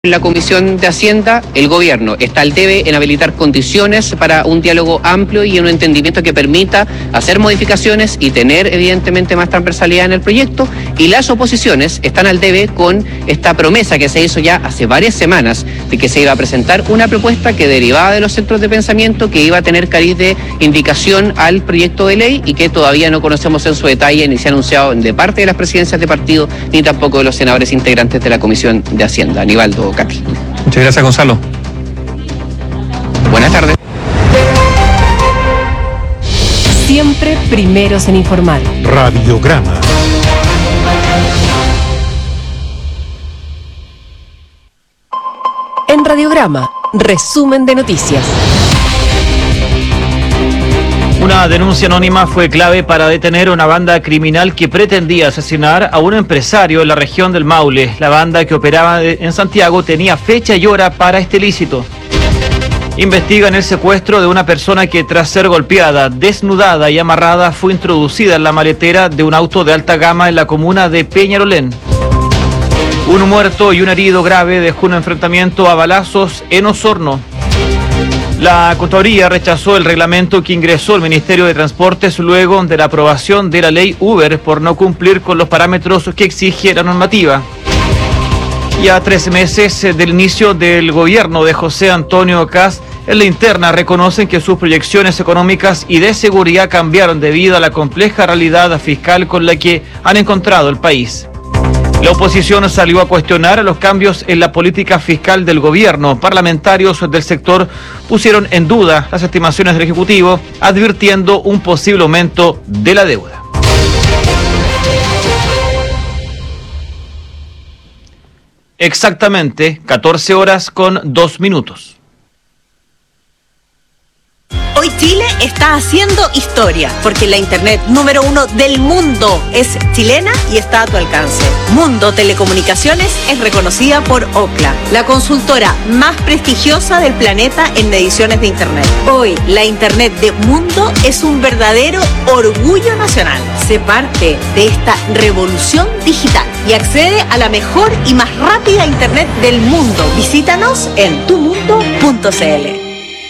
En la Comisión de Hacienda, el Gobierno está al debe en habilitar condiciones para un diálogo amplio y un entendimiento que permita hacer modificaciones y tener evidentemente más transversalidad en el proyecto, y las oposiciones están al debe con esta promesa que se hizo ya hace varias semanas de que se iba a presentar una propuesta que derivaba de los centros de pensamiento, que iba a tener cariz de indicación al proyecto de ley y que todavía no conocemos en su detalle ni se ha anunciado de parte de las presidencias de partido ni tampoco de los senadores integrantes de la Comisión de Hacienda. Aníbaldo Cati. Muchas gracias, Gonzalo. Buenas tardes. Siempre primeros en informar. Radiograma. En Radiograma, resumen de noticias. Una denuncia anónima fue clave para detener una banda criminal que pretendía asesinar a un empresario en la región del Maule. La banda, que operaba en Santiago, tenía fecha y hora para este ilícito. Investigan el secuestro de una persona que, tras ser golpeada, desnudada y amarrada, fue introducida en la maletera de un auto de alta gama en la comuna de Peñalolén. Un muerto y un herido grave dejó un enfrentamiento a balazos en Osorno. La Contraloría rechazó el reglamento que ingresó el Ministerio de Transportes luego de la aprobación de la ley Uber por no cumplir con los parámetros que exige la normativa. Y a 13 meses del inicio del gobierno de José Antonio Kast, en la interna reconocen que sus proyecciones económicas y de seguridad cambiaron debido a la compleja realidad fiscal con la que han encontrado el país. La oposición salió a cuestionar los cambios en la política fiscal del gobierno. Parlamentarios del sector pusieron en duda las estimaciones del Ejecutivo, advirtiendo un posible aumento de la deuda. Exactamente 14 horas con 2 minutos. Hoy Chile está haciendo historia, porque la internet número 1 del mundo es chilena y está a tu alcance. Mundo Telecomunicaciones es reconocida por Ookla, la consultora más prestigiosa del planeta en mediciones de internet. Hoy, la internet de Mundo es un verdadero orgullo nacional. Sé parte de esta revolución digital y accede a la mejor y más rápida internet del mundo. Visítanos en tumundo.cl.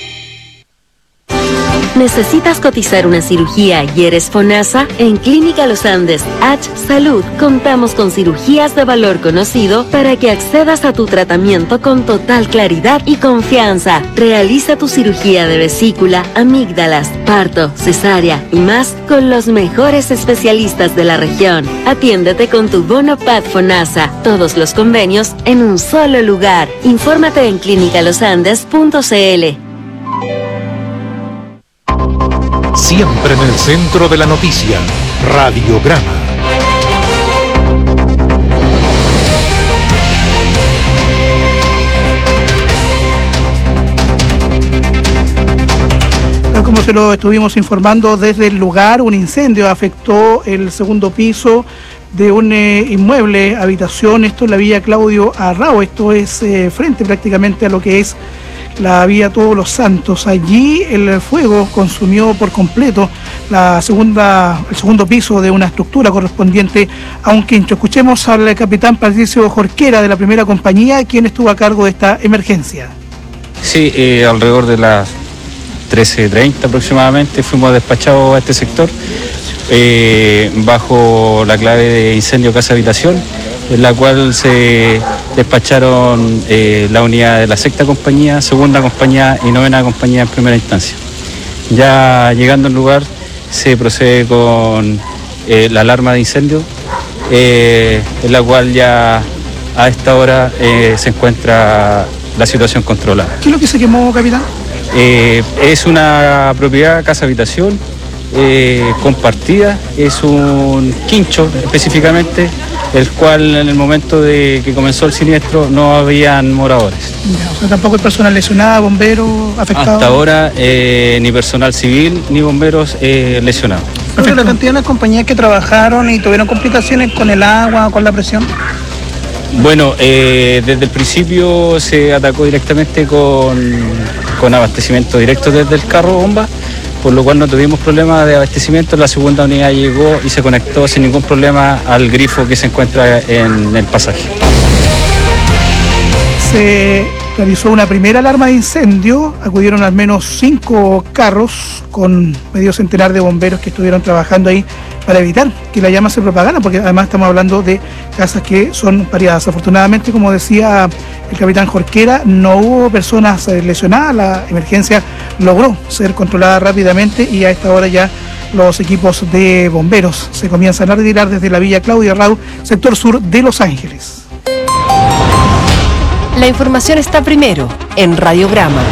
¿Necesitas cotizar una cirugía y eres FONASA? En Clínica Los Andes, H Salud, contamos con cirugías de valor conocido para que accedas a tu tratamiento con total claridad y confianza. Realiza tu cirugía de vesícula, amígdalas, parto, cesárea y más con los mejores especialistas de la región. Atiéndete con tu bono PAD FONASA. Todos los convenios en un solo lugar. Infórmate en clinicalosandes.cl. Siempre en el centro de la noticia. Radiograma. Como se lo estuvimos informando desde el lugar, un incendio afectó el segundo piso de un inmueble, habitación, esto es la vía Claudio Arrao, esto es frente prácticamente a lo que es la vía Todos los Santos. Allí el fuego consumió por completo el segundo piso de una estructura correspondiente a un quincho. Escuchemos al capitán Patricio Jorquera de la primera compañía, quien estuvo a cargo de esta emergencia. Sí, alrededor de las 13:30 aproximadamente fuimos despachados a este sector bajo la clave de incendio casa habitación, en la cual se despacharon la unidad de la sexta compañía, segunda compañía y novena compañía en primera instancia. Ya llegando al lugar se procede con la alarma de incendio, en la cual ya a esta hora se encuentra la situación controlada. ¿Qué es lo que se quemó, capitán? Es una propiedad casa habitación compartida, es un quincho específicamente, el cual en el momento de que comenzó el siniestro no habían moradores. O sea, tampoco hay personal lesionado, bomberos afectados. Hasta ahora ni personal civil ni bomberos lesionados. ¿Pero la cantidad de las compañías que trabajaron y tuvieron complicaciones con el agua, con la presión? Bueno, desde el principio se atacó directamente con abastecimiento directo desde el carro bomba, por lo cual no tuvimos problemas de abastecimiento. La segunda unidad llegó y se conectó sin ningún problema al grifo que se encuentra en el pasaje. Se realizó una primera alarma de incendio, acudieron al menos 5 carros con medio centenar de bomberos que estuvieron trabajando ahí para evitar que la llama se propagara, porque además estamos hablando de casas que son variadas. Afortunadamente, como decía el capitán Jorquera, no hubo personas lesionadas, la emergencia logró ser controlada rápidamente y a esta hora ya los equipos de bomberos se comienzan a retirar desde la Villa Claudia Rau, sector sur de Los Ángeles. La información está primero en Radiograma.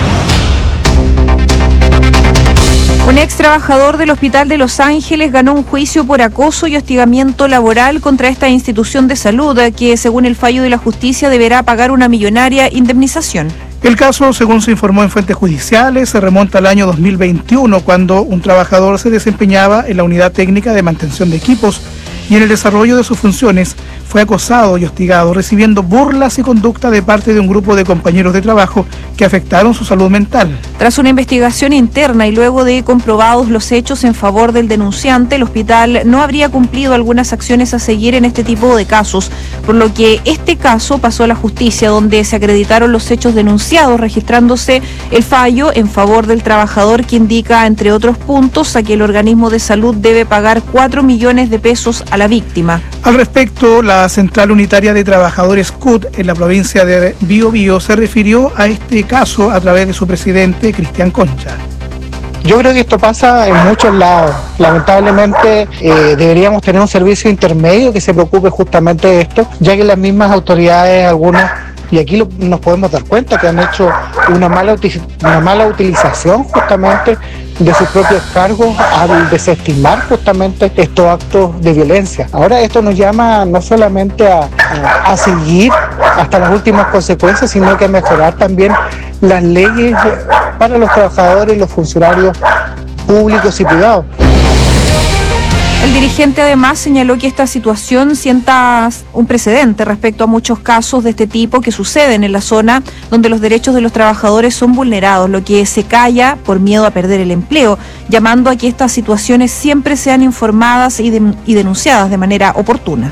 Un ex trabajador del Hospital de Los Ángeles ganó un juicio por acoso y hostigamiento laboral contra esta institución de salud, que según el fallo de la justicia deberá pagar una millonaria indemnización. El caso, según se informó en fuentes judiciales, se remonta al año 2021, cuando un trabajador se desempeñaba en la unidad técnica de mantención de equipos y en el desarrollo de sus funciones fue acosado y hostigado, recibiendo burlas y conducta de parte de un grupo de compañeros de trabajo que afectaron su salud mental. Tras una investigación interna y luego de comprobados los hechos en favor del denunciante, el hospital no habría cumplido algunas acciones a seguir en este tipo de casos, por lo que este caso pasó a la justicia, donde se acreditaron los hechos denunciados, registrándose el fallo en favor del trabajador que indica, entre otros puntos, a que el organismo de salud debe pagar 4 millones de pesos a la víctima. Al respecto, la Central Unitaria de Trabajadores CUT en la provincia de Biobío se refirió a este caso a través de su presidente, Cristian Concha. Yo creo que esto pasa en muchos lados. Lamentablemente deberíamos tener un servicio intermedio que se preocupe justamente de esto, ya que las mismas autoridades, algunas, y aquí nos podemos dar cuenta que han hecho una mala utilización justamente de sus propios cargos al desestimar justamente estos actos de violencia. Ahora esto nos llama no solamente a seguir hasta las últimas consecuencias, sino que a mejorar también las leyes para los trabajadores y los funcionarios públicos y privados. El dirigente además señaló que esta situación sienta un precedente respecto a muchos casos de este tipo que suceden en la zona donde los derechos de los trabajadores son vulnerados, lo que se calla por miedo a perder el empleo, llamando a que estas situaciones siempre sean informadas y denunciadas de manera oportuna.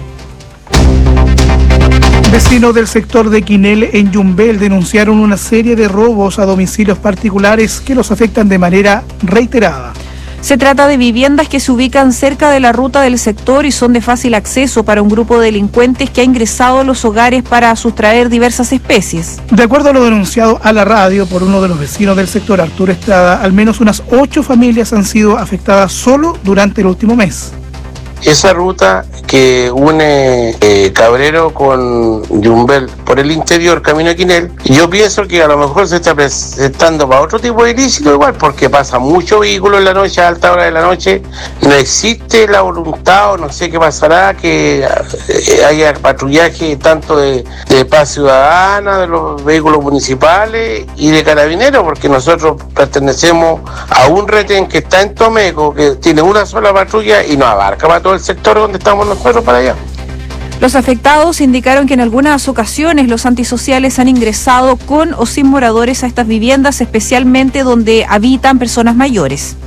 Vecinos del sector de Quinel en Yumbel denunciaron una serie de robos a domicilios particulares que los afectan de manera reiterada. Se trata de viviendas que se ubican cerca de la ruta del sector y son de fácil acceso para un grupo de delincuentes que ha ingresado a los hogares para sustraer diversas especies. De acuerdo a lo denunciado a la radio por uno de los vecinos del sector, Arturo Estrada, al menos unas 8 familias han sido afectadas solo durante el último mes. Esa ruta que une Cabrero con Yumbel por el interior, camino a Quinel, yo pienso que a lo mejor se está presentando para otro tipo de ilícito igual, porque pasa mucho vehículo en la noche, a alta hora de la noche, no existe la voluntad o no sé qué pasará, que haya patrullaje tanto de paz ciudadana, de los vehículos municipales y de carabineros, porque nosotros pertenecemos a un retén que está en Tomeco, que tiene una sola patrulla y no abarca para todo el sector donde estamos nosotros para allá. Los afectados indicaron que en algunas ocasiones los antisociales han ingresado con o sin moradores a estas viviendas, especialmente donde habitan personas mayores.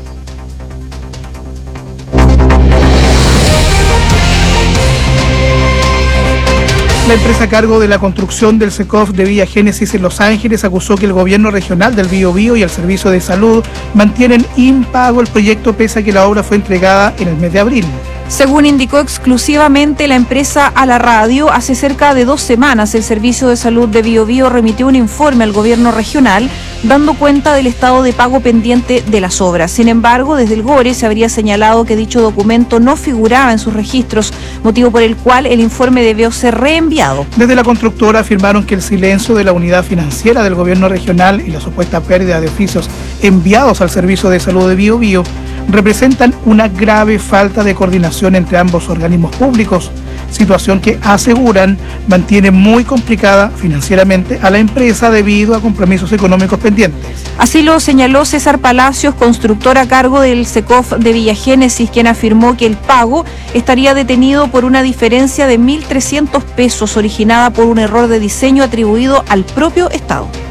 La empresa a cargo de la construcción del SECOF de Villa Génesis en Los Ángeles acusó que el gobierno regional del Biobío y el Servicio de Salud mantienen impago el proyecto pese a que la obra fue entregada en el mes de abril. Según indicó exclusivamente la empresa a la radio, hace cerca de 2 semanas el Servicio de Salud de Biobío remitió un informe al gobierno regional dando cuenta del estado de pago pendiente de las obras. Sin embargo, desde el GORE se habría señalado que dicho documento no figuraba en sus registros, motivo por el cual el informe debió ser reenviado. Desde la constructora afirmaron que el silencio de la unidad financiera del gobierno regional y la supuesta pérdida de oficios enviados al Servicio de Salud de Biobío representan una grave falta de coordinación entre ambos organismos públicos, situación que aseguran mantiene muy complicada financieramente a la empresa debido a compromisos económicos pendientes. Así lo señaló César Palacios, constructor a cargo del SECOF de Villa Génesis, quien afirmó que el pago estaría detenido por una diferencia de 1.300 pesos originada por un error de diseño atribuido al propio Estado.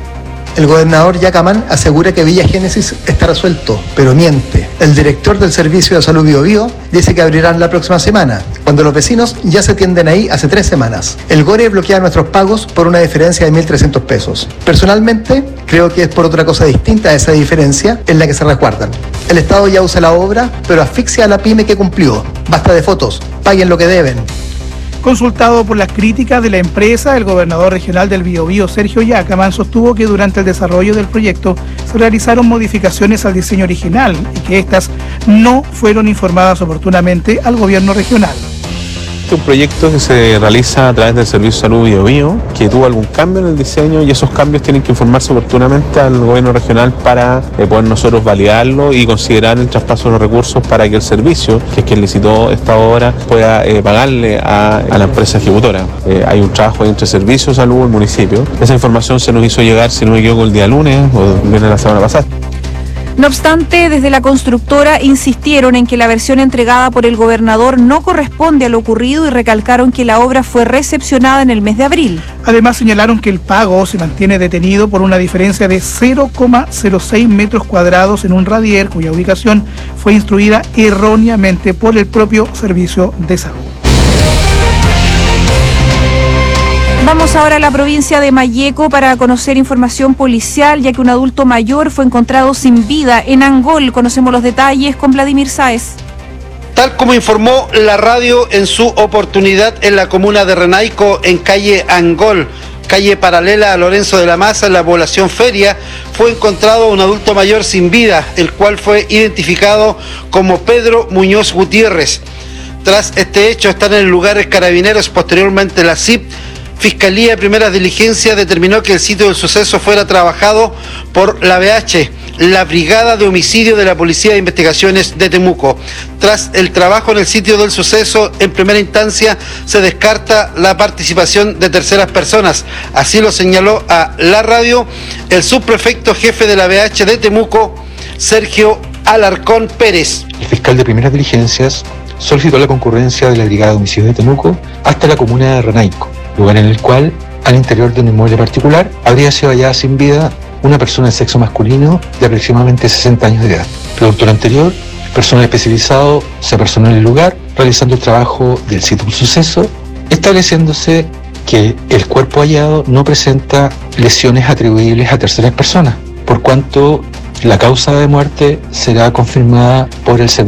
El gobernador Yacamán asegura que Villa Génesis está resuelto, pero miente. El director del Servicio de Salud Biobío dice que abrirán la próxima semana, cuando los vecinos ya se tienden ahí hace 3 semanas. El GORE bloquea nuestros pagos por una diferencia de 1.300 pesos. Personalmente, creo que es por otra cosa distinta a esa diferencia en la que se resguardan. El Estado ya usa la obra, pero asfixia a la pyme que cumplió. Basta de fotos, paguen lo que deben. Consultado por las críticas de la empresa, el gobernador regional del Biobío, Sergio Yacamán, sostuvo que durante el desarrollo del proyecto se realizaron modificaciones al diseño original y que éstas no fueron informadas oportunamente al gobierno regional. Este es un proyecto que se realiza a través del Servicio de Salud Biobío, que tuvo algún cambio en el diseño y esos cambios tienen que informarse oportunamente al gobierno regional para poder nosotros validarlo y considerar el traspaso de los recursos para que el servicio, que es quien licitó esta obra, pueda pagarle a la empresa ejecutora. Hay un trabajo entre Servicio de Salud y el municipio. Esa información se nos hizo llegar, si no me equivoco, el día lunes o viene la semana pasada. No obstante, desde la constructora insistieron en que la versión entregada por el gobernador no corresponde a lo ocurrido y recalcaron que la obra fue recepcionada en el mes de abril. Además señalaron que el pago se mantiene detenido por una diferencia de 0,06 metros cuadrados en un radier cuya ubicación fue instruida erróneamente por el propio Servicio de Salud. Vamos ahora a la provincia de Malleco para conocer información policial, ya que un adulto mayor fue encontrado sin vida en Angol. Conocemos los detalles con Vladimir Sáez. Tal como informó la radio en su oportunidad en la comuna de Renaico, en calle Angol, calle paralela a Lorenzo de la Maza, en la población Feria, fue encontrado un adulto mayor sin vida, el cual fue identificado como Pedro Muñoz Gutiérrez. Tras este hecho están en el lugar carabineros. Posteriormente la CIP, Fiscalía de Primeras Diligencias, determinó que el sitio del suceso fuera trabajado por la BH, la Brigada de Homicidio de la Policía de Investigaciones de Temuco. Tras el trabajo en el sitio del suceso, en primera instancia se descarta la participación de terceras personas. Así lo señaló a la radio el subprefecto jefe de la BH de Temuco, Sergio Alarcón Pérez. El fiscal de Primeras Diligencias solicitó la concurrencia de la Brigada de Homicidio de Temuco hasta la comuna de Renaico, lugar en el cual, al interior de un inmueble particular, habría sido hallada sin vida una persona de sexo masculino de aproximadamente 60 años de edad. Producto de lo anterior, el personal especializado se apersonó en el lugar, realizando el trabajo del sitio del suceso, estableciéndose que el cuerpo hallado no presenta lesiones atribuibles a terceras personas, por cuanto la causa de muerte será confirmada por el servicio